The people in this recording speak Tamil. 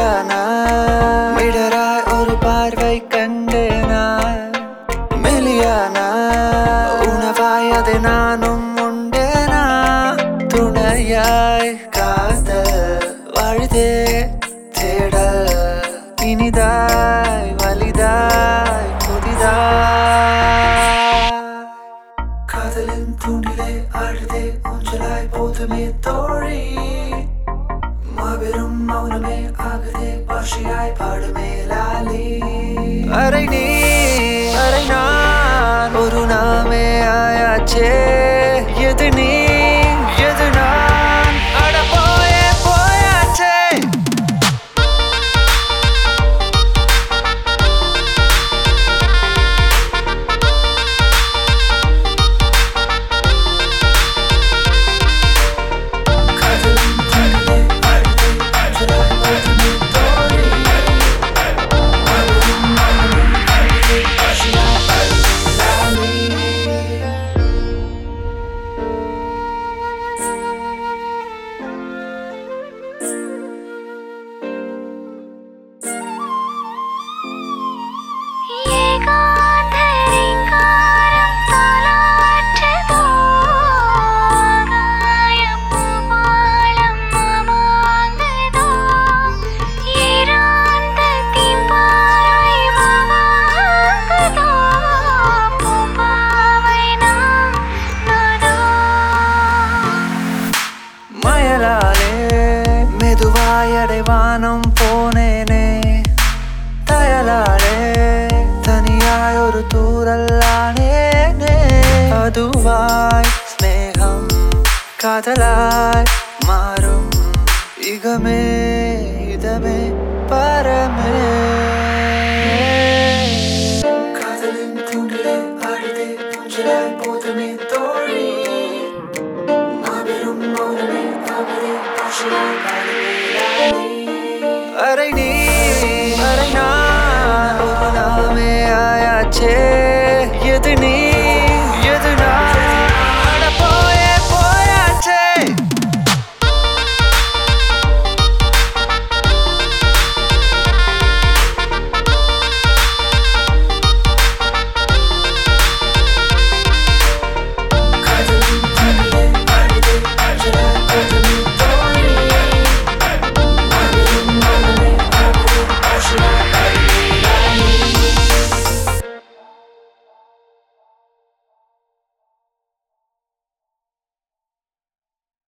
மிலியானா மிடராய் ஒரு பார்வை கண்டேனா மிலியானா உணவாய் அதை நானும் உண்டேனா துணையாய் காதல் வாழுதே தேடல் இனிதாய் வலிதாய் புதிதாய் காதலின் தூண்டிலே ஆடுதே ஊஞ்சலாய் போதுமே தோழி மாபெரும் மௌனமே ஆகுதே பாஷையாய் பாடுமே லாலி அரை நீ அரை நான் ஒரு நாமே ஆயாச்சே எது நீ எது நான் அட போயே போயாச்சே மெதுவாயடைவானம் போனேனே தயலாலே தனியாய் ஒரு தூரல்லானேனே அதுவாய் ஸ்நேகம் காதலாய் மாறும் இகமே இதமே பரமே காதலின் தூண்டிலே ஆடுதே ஊஞ்சலாய் போதுமே தோழி மாபெரும் மௌனமே ஆகுதே பாஷையாய் பாடுமே லாலி அரை நீ